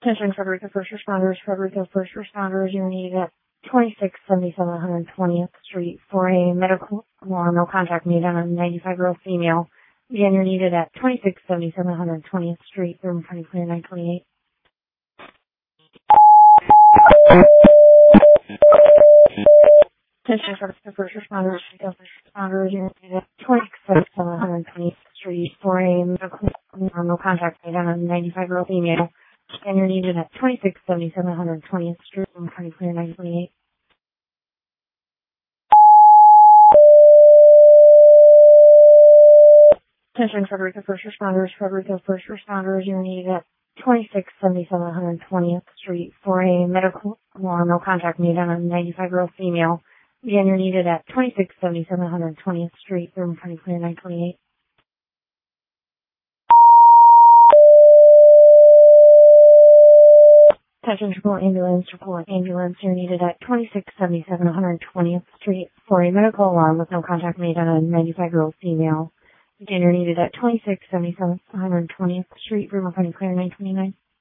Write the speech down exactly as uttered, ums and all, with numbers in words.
Attention Frederica First Responders, Frederica First Responders, you're needed at twenty-six seventy-seven one hundred twentieth Street for a medical alarm. No contact made on a ninety-five-year-old female. Again, you're needed at twenty-six seventy-seven one hundred twentieth Street, room twenty clear nine twenty-eight. Attention Frederica First Responders, Frederica First Responders, you're needed at twenty-six seventy-seven one hundred twentieth Street for a medical alarm. No contact made on a ninety-five-year-old female. And you're needed at twenty-six seventy-seven one hundred twentieth Street, room twenty clear nine twenty-eight. Attention Frederica First Responders, Frederica First Responders, you're needed at twenty-six seventy-seven one hundred twentieth Street for a medical alarm. No contact made on a ninety-five-year-old female. Again, you're needed at twenty-six seventy-seven one hundred twentieth Street, room twenty clear nine twenty-eight. Attention Triple Ambulance, Triple Ambulance, you're needed at twenty-six seventy-seven one hundred twentieth Street for a medical alarm with no contact made on a ninety-five-year-old female. Again, you're needed at twenty-six seventy-seven one hundred twentieth Street, room twenty clear nine twenty-nine.